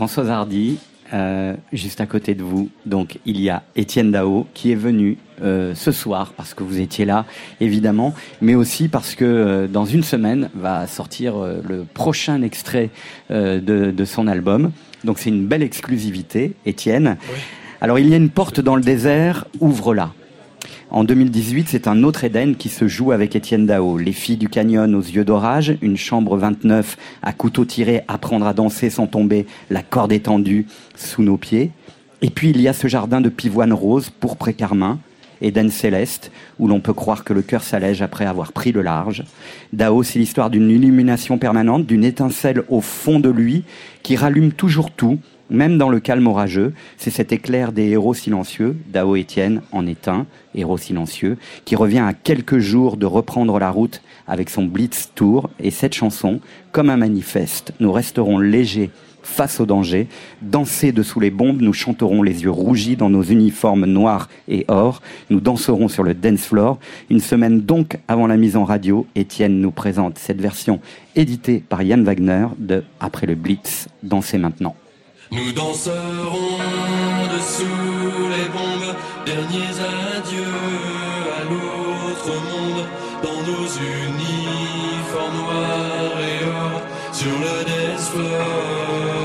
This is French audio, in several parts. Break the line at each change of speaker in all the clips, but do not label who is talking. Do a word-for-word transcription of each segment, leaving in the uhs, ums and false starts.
Françoise Hardy, euh, juste à côté de vous, donc il y a Étienne Dao qui est venu euh, ce soir parce que vous étiez là, évidemment, mais aussi parce que euh, dans une semaine va sortir euh, le prochain extrait euh, de, de son album. Donc c'est une belle exclusivité, Étienne. Oui. Alors il y a une porte dans le désert, ouvre-la. En deux mille dix-huit, c'est un autre Éden qui se joue avec Étienne Dao. Les filles du canyon aux yeux d'orage, une chambre vingt-neuf à couteau tiré, apprendre à danser sans tomber, la corde étendue sous nos pieds. Et puis il y a ce jardin de pivoine rose, pourpre et carmin, Éden céleste, où l'on peut croire que le cœur s'allège après avoir pris le large. Dao, c'est l'histoire d'une illumination permanente, d'une étincelle au fond de lui, qui rallume toujours tout, même dans le calme orageux. C'est cet éclair des héros silencieux, Dao Étienne en est un, héros silencieux, qui revient à quelques jours de reprendre la route avec son Blitz Tour. Et cette chanson, comme un manifeste, nous resterons légers face au danger, danser dessous les bombes, nous chanterons les yeux rougis dans nos uniformes noirs et or, nous danserons sur le dance floor. Une semaine donc avant la mise en radio, Étienne nous présente cette version éditée par Yann Wagner de Après le Blitz, Dansez maintenant.
Nous danserons dessous les bombes, derniers adieux à l'autre monde, dans nos uniformes noirs et or, sur le dance floor.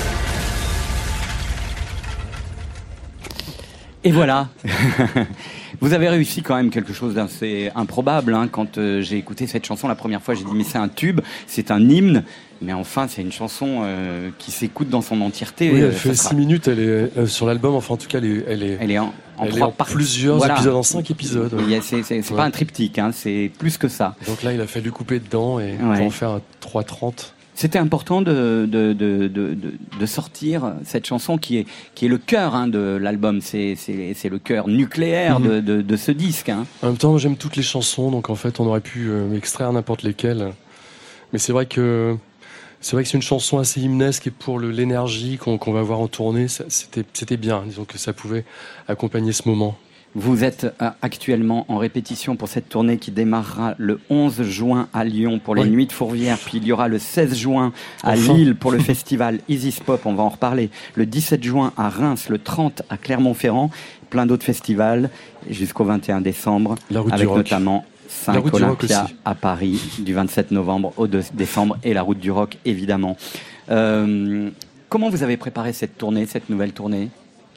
Et voilà. Vous avez réussi quand même quelque chose d'assez improbable. Hein. Quand euh, j'ai écouté cette chanson la première fois, j'ai dit mais c'est un tube, c'est un hymne. Mais enfin, c'est une chanson euh, qui s'écoute dans son entièreté.
Oui, elle
euh,
fait
sera...
six minutes. Elle est euh, sur l'album. Enfin, en tout cas, elle est, elle est,
elle est en, en,
elle est en plusieurs voilà. épisodes, en cinq épisodes.
Ouais. C'est, c'est, c'est ouais. pas un triptyque, hein, c'est plus que ça.
Donc là, il a fallu couper dedans et ouais. pour en faire un trois trente.
C'était important de, de, de, de, de sortir cette chanson qui est, qui est le cœur hein, de l'album. C'est, c'est, c'est le cœur nucléaire mm-hmm. de, de, de ce disque. Hein.
En même temps, j'aime toutes les chansons, donc en fait, on aurait pu euh, extraire n'importe lesquelles. Mais c'est vrai que c'est vrai que c'est une chanson assez hymnesque et pour le, l'énergie qu'on, qu'on va voir en tournée, ça, c'était, c'était bien. Disons que ça pouvait accompagner ce moment.
Vous êtes actuellement en répétition pour cette tournée qui démarrera le onze juin à Lyon pour les oui. Nuits de Fourvière, puis il y aura le seize juin à enfin. Lille pour le festival Isis Pop, on va en reparler, le dix-sept juin à Reims, le trente à Clermont-Ferrand, plein d'autres festivals jusqu'au vingt et un décembre, avec notamment cinq Olympia à Paris du vingt-sept novembre au deux décembre et la Route du Rock évidemment. Euh, comment vous avez préparé cette tournée, cette nouvelle tournée ?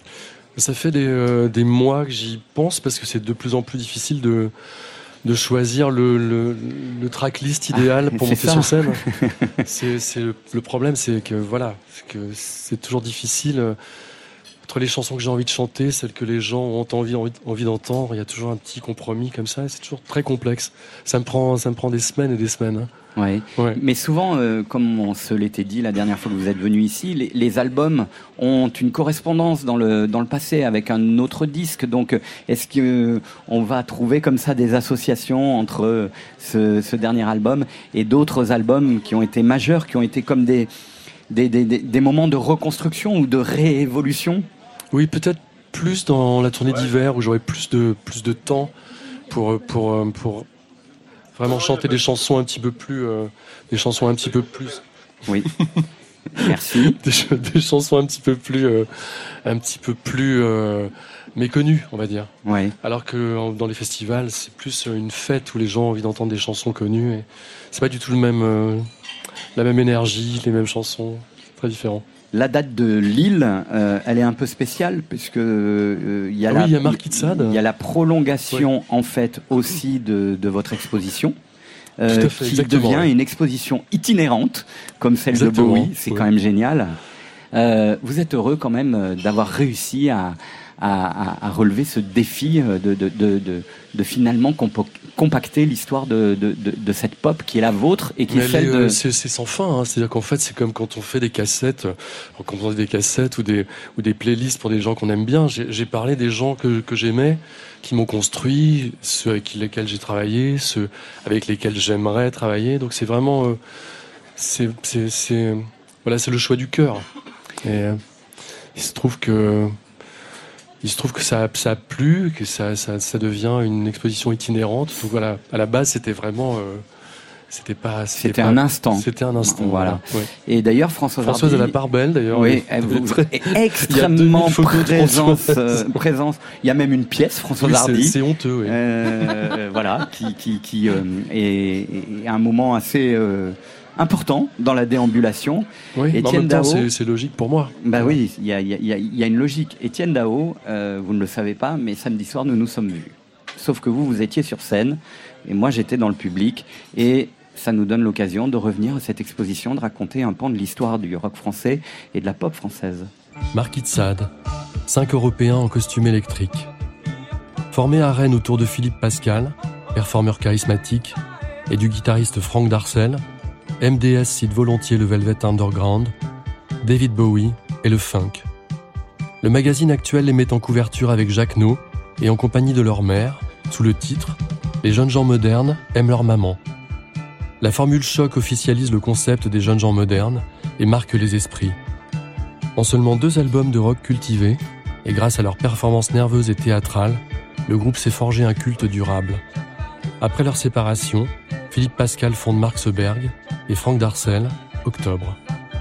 Ça fait des, euh, des mois que j'y pense parce que c'est de plus en plus difficile de, de choisir le, le, le tracklist idéal ah, pour monter ça. Sur scène. c'est, c'est le, le problème, c'est que voilà, c'est que c'est toujours difficile. Euh, entre les chansons que j'ai envie de chanter, celles que les gens ont envie, envie, envie d'entendre, il y a toujours un petit compromis comme ça. Et c'est toujours très complexe. Ça me prend, ça me prend des semaines et des semaines. Hein.
Ouais. ouais. Mais souvent, euh, comme on se l'était dit la dernière fois que vous êtes venu ici, les, les albums ont une correspondance dans le dans le passé avec un autre disque. Donc, est-ce que euh, on va trouver comme ça des associations entre ce, ce dernier album et d'autres albums qui ont été majeurs, qui ont été comme des des des, des, des moments de reconstruction ou de réévolution?
Oui, peut-être plus dans la tournée d'hiver où j'aurai plus de plus de temps pour pour pour vraiment chanter des chansons un petit peu plus, euh, des chansons un petit peu plus.
Oui. Merci.
des, des chansons un petit peu plus, euh, un petit peu plus euh, méconnues, on va dire.
Oui.
Alors que dans les festivals, c'est plus une fête où les gens ont envie d'entendre des chansons connues. Et c'est pas du tout le même, euh, la même énergie, les mêmes chansons, très différent.
La date de Lille, euh, elle est un peu spéciale puisque euh, il y a
ah
la,
oui, il y a Marquis de Sade.
Il y a la prolongation oui. en fait aussi de, de votre exposition, euh,
Tout à fait,
qui
exactement,
devient
oui.
une exposition itinérante comme celle
exactement,
de Bowie. C'est
oui.
quand même génial. Euh, vous êtes heureux quand même d'avoir réussi à, à, à, à relever ce défi de, de, de, de, de finalement compo- compacter l'histoire de, de, de, de cette pop qui est la vôtre et qui
Mais
est celle
les,
de...
C'est, c'est sans fin, hein. C'est-à-dire qu'en fait, c'est comme quand on fait des cassettes, quand on fait des cassettes ou des, ou des playlists pour des gens qu'on aime bien. J'ai, j'ai parlé des gens que, que j'aimais, qui m'ont construit, ceux avec lesquels j'ai travaillé, ceux avec lesquels j'aimerais travailler. Donc c'est vraiment... Euh, c'est, c'est, c'est, voilà, c'est le choix du cœur. Et euh, il se trouve que... Il se trouve que ça, ça a plu, que ça, ça, ça devient une exposition itinérante. Donc voilà, à la base, c'était vraiment, euh, c'était pas,
c'était,
c'était
pas,
un
instant.
C'était un instant.
Voilà.
voilà. Ouais.
Et d'ailleurs, Françoise,
Françoise
Hardy,
a la part belle d'ailleurs.
Oui, elle vous
très...
est extrêmement présence, euh, présence. Il y a même une pièce, Françoise
oui,
Hardy.
C'est, c'est honteux. Oui.
Euh, voilà, qui, qui, qui euh, est, est un moment assez. Euh, important dans la déambulation.
Oui, Étienne en même temps, Dao, c'est, c'est logique pour moi.
Bah ouais. oui, il y a, y, a, y a une logique. Étienne Dao, euh, vous ne le savez pas, mais samedi soir, nous nous sommes vus. Sauf que vous, vous étiez sur scène, et moi, j'étais dans le public, et ça nous donne l'occasion de revenir à cette exposition, de raconter un pan de l'histoire du rock français et de la pop française.
Marquis de Sade, cinq Européens en costume électrique. Formés à Rennes autour de Philippe Pascal, performeur charismatique, et du guitariste Franck Darcel, M D S cite volontiers le Velvet Underground, David Bowie et le funk. Le magazine actuel les met en couverture avec Jacques No et en compagnie de leur mère, sous le titre « Les jeunes gens modernes aiment leur maman ». La formule choc officialise le concept des jeunes gens modernes et marque les esprits. En seulement deux albums de rock cultivés, et grâce à leur performance nerveuse et théâtrale, le groupe s'est forgé un culte durable. Après leur séparation, Philippe Pascal fonde Marxeberg et Franck Darcel, Octobre.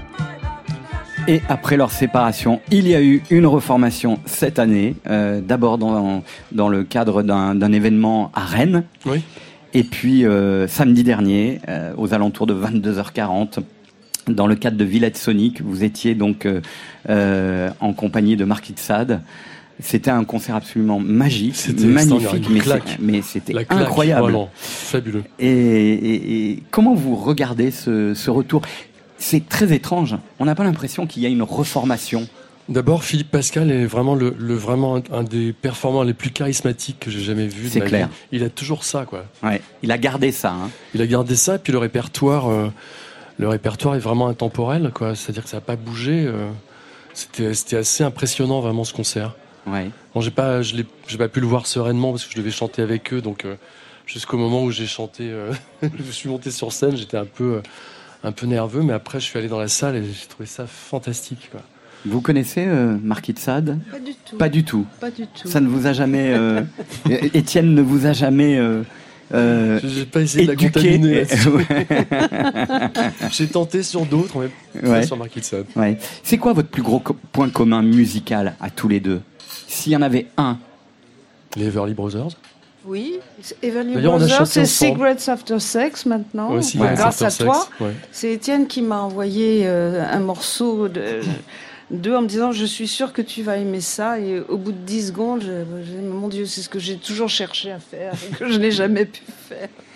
Et après leur séparation, il y a eu une reformation cette année, euh, d'abord dans, dans le cadre d'un, d'un événement à Rennes,
oui.
et puis euh, samedi dernier, euh, aux alentours de vingt-deux heures quarante, dans le cadre de Villette Sonic, vous étiez donc euh, euh, en compagnie de Marquis de Sade. C'était un concert absolument magique,
c'était
magnifique, mais,
claque.
c'est, mais c'était
La claque,
incroyable.
Vraiment, fabuleux.
Et, et, et comment vous regardez ce, ce retour ? C'est très étrange. On n'a pas l'impression qu'il y a une reformation.
D'abord, Philippe Pascal est vraiment le, le vraiment un, un des performants les plus charismatiques que j'ai jamais vu.
C'est
de ma
clair.
vie. Il a toujours ça, quoi.
Ouais, il a gardé ça. Hein.
Il a gardé ça, et puis le répertoire, euh, le répertoire est vraiment intemporel, quoi. C'est-à-dire que ça n'a pas bougé. Euh, c'était, c'était assez impressionnant, vraiment, ce concert.
Ouais.
Bon, j'ai pas, je l'ai, j'ai pas pu le voir sereinement parce que je devais chanter avec eux, donc euh, jusqu'au moment où j'ai chanté, euh, je suis monté sur scène, j'étais un peu, euh, un peu nerveux, mais après je suis allé dans la salle et j'ai trouvé ça fantastique, quoi.
Vous connaissez euh, Marquis de Sade ?
Pas du tout.
Pas du tout.
Pas du tout.
Ça ne vous a jamais... Euh, Étienne ne vous a jamais... Euh, euh,
J'ai pas essayé de la
éduqué.
contaminer. J'ai tenté sur d'autres, mais pas
Ouais.
sur Marquis de Sade.
Ouais. C'est quoi votre plus gros co- point commun musical à tous les deux ? S'il y en avait un.
Les Everly Brothers.
Oui, Everly
D'ailleurs, on a
Brothers,
chanté
c'est
ensemble.
Secrets After Sex maintenant.
Ouais, aussi,
Ouais.
Grâce à
After
toi,
Sex, ouais.
c'est Étienne qui m'a envoyé euh, un morceau de d'eux en me disant je suis sûre que tu vas aimer ça, et au bout de dix secondes, je, je, mon Dieu, c'est ce que j'ai toujours cherché à faire et que je n'ai jamais pu faire.